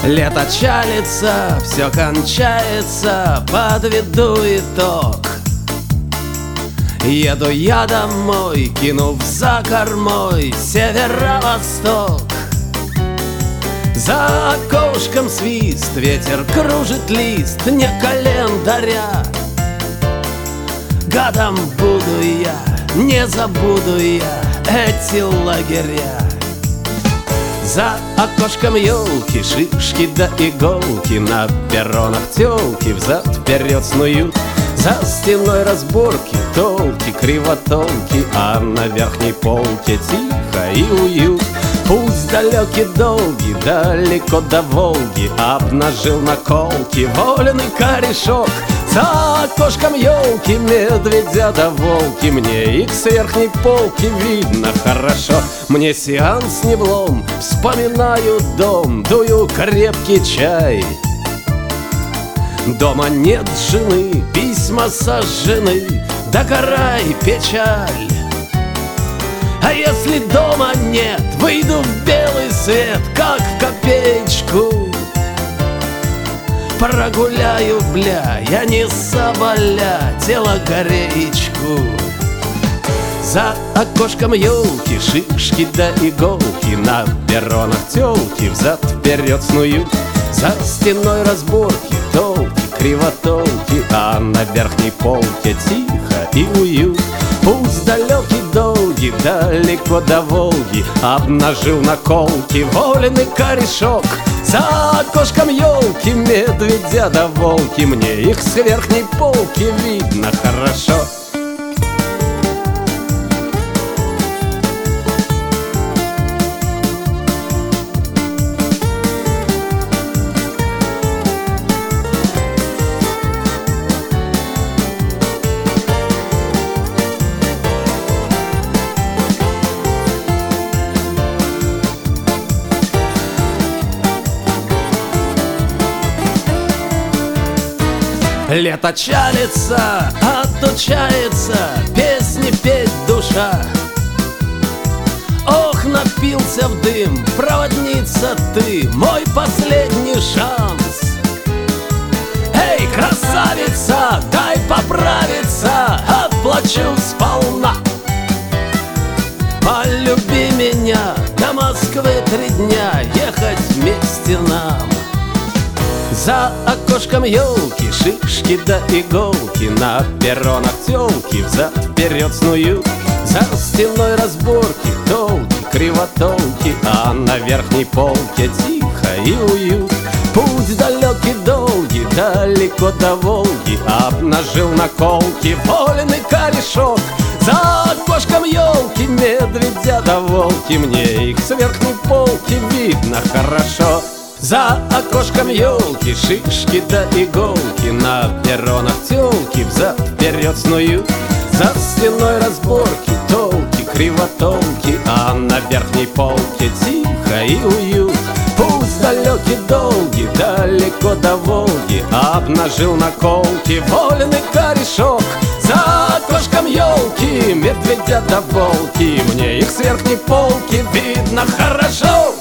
Лето чалится, все кончается, подведу итог. Еду я домой, кинув за кормой северо-восток. За окошком свист, ветер кружит лист не календаря. Годом буду я, не забуду я эти лагеря. За окошком елки, шишки да иголки, на перронах тёлки взад-вперед снуют. За стеной разборки, толки, кривотолки, а на верхней полке тихо и уют. Путь далекий, долгий, далеко до Волги обнажил наколки вольный корешок. За окошком елки, медведя да волки, мне их с верхней полки видно хорошо. Мне сеанс не влом, вспоминаю дом, дую крепкий чай. Дома нет жены, письма сожжены, да гора и печаль. А если дома нет, выйду в белый свет, как в копеечку. Прогуляю, бля, я не соболя, тело кореечку. За окошком елки, шишки да иголки, на перронах тёлки взад-вперед снуют. За стеной разборки, толки, кривотолки, а на верхней полке тихо и уют. Путь далекий, долгий, далеко до Волги обнажил наколки вольный корешок. За окошком елки, медведя да волки, мне их с верхней полки видно хорошо. Лето чалится, отучается песни петь душа. Ох, напился в дым, проводница ты, мой последний шанс. Эй, красавица, дай поправиться, отплачу сполна. Полюби меня, до Москвы 3 дня ехать вместе нам. За окошком елки, шишки да иголки, на перронах тёлки взад-вперед снуют. За стеной разборки, толки, кривотолки, а на верхней полке тихо и уют. Путь далекий, долгий, далеко до Волги обнажил наколки вольный корешок. За окошком елки, медведя да волки, мне их с верхней полки видно хорошо. За окошком елки, шишки да иголки, на перронах тёлки взад-вперед снуют. За стеной разборки, толки, кривотолки, а на верхней полке тихо и уют. Путь далекий, долгий, далеко до Волги обнажил наколки вольный корешок. За окошком елки, медведя да волки, мне их с верхней полки видно хорошо.